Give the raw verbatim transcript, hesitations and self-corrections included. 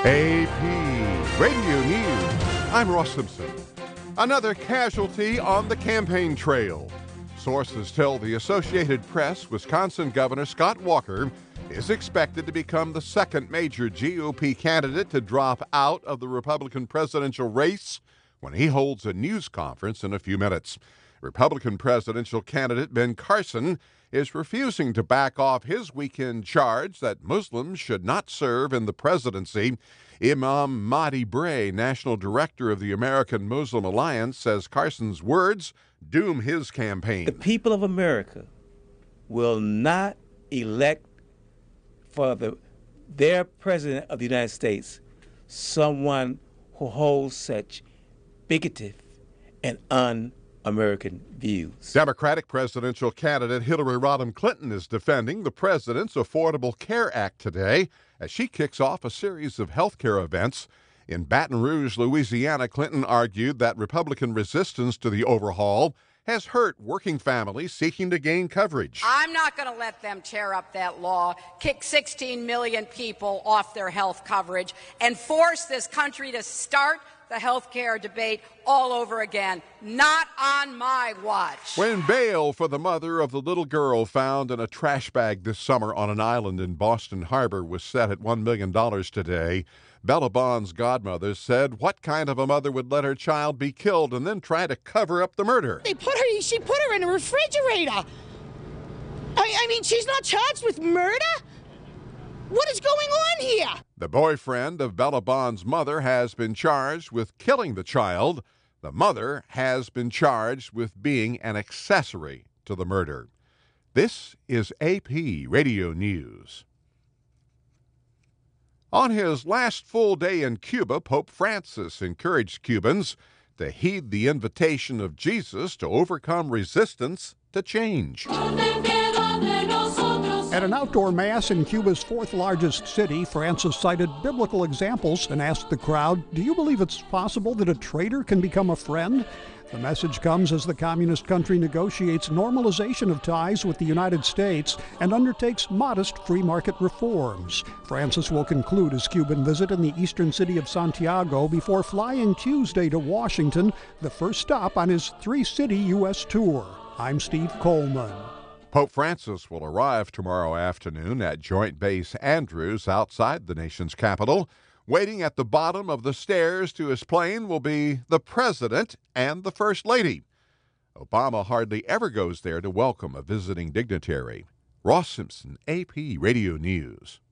A P Radio News. I'm Ross Simpson. Another casualty on the campaign trail. Sources tell the Associated Press Wisconsin Governor Scott Walker is expected to become the second major G O P candidate to drop out of the Republican presidential race when he holds a news conference in a few minutes. Republican presidential candidate Ben Carson is refusing to back off his weekend charge that Muslims should not serve in the presidency. Imam Mahdi Bray, national director of the American Muslim Alliance, says Carson's words doom his campaign. The people of America will not elect for the, their president of the United States someone who holds such bigoted and un-American views. Democratic presidential candidate Hillary Rodham Clinton is defending the president's Affordable Care Act today as she kicks off a series of health care events. In Baton Rouge, Louisiana, Clinton argued that Republican resistance to the overhaul has hurt working families seeking to gain coverage. I'm not going to let them tear up that law, kick sixteen million people off their health coverage, and force this country to start the health care debate all over again. Not on my watch. When bail for the mother of the little girl found in a trash bag this summer on an island in Boston Harbor was set at one million dollars today, Bella Bond's godmother said what kind of a mother would let her child be killed and then try to cover up the murder? They put her, she put her in a refrigerator. I, I mean, she's not charged with murder? What is going on here? The boyfriend of Bella Bond's mother has been charged with killing the child. The mother has been charged with being an accessory to the murder. This is A P Radio News. On his last full day in Cuba, Pope Francis encouraged Cubans to heed the invitation of Jesus to overcome resistance to change. At an outdoor mass in Cuba's fourth largest city, Francis cited biblical examples and asked the crowd, "Do you believe it's possible that a traitor can become a friend?" The message comes as the communist country negotiates normalization of ties with the United States and undertakes modest free market reforms. Francis will conclude his Cuban visit in the eastern city of Santiago before flying Tuesday to Washington, the first stop on his three-city U S tour. I'm Steve Coleman. Pope Francis will arrive tomorrow afternoon at Joint Base Andrews outside the nation's capital. Waiting at the bottom of the stairs to his plane will be the President and the First Lady. Obama hardly ever goes there to welcome a visiting dignitary. Ross Simpson, A P Radio News.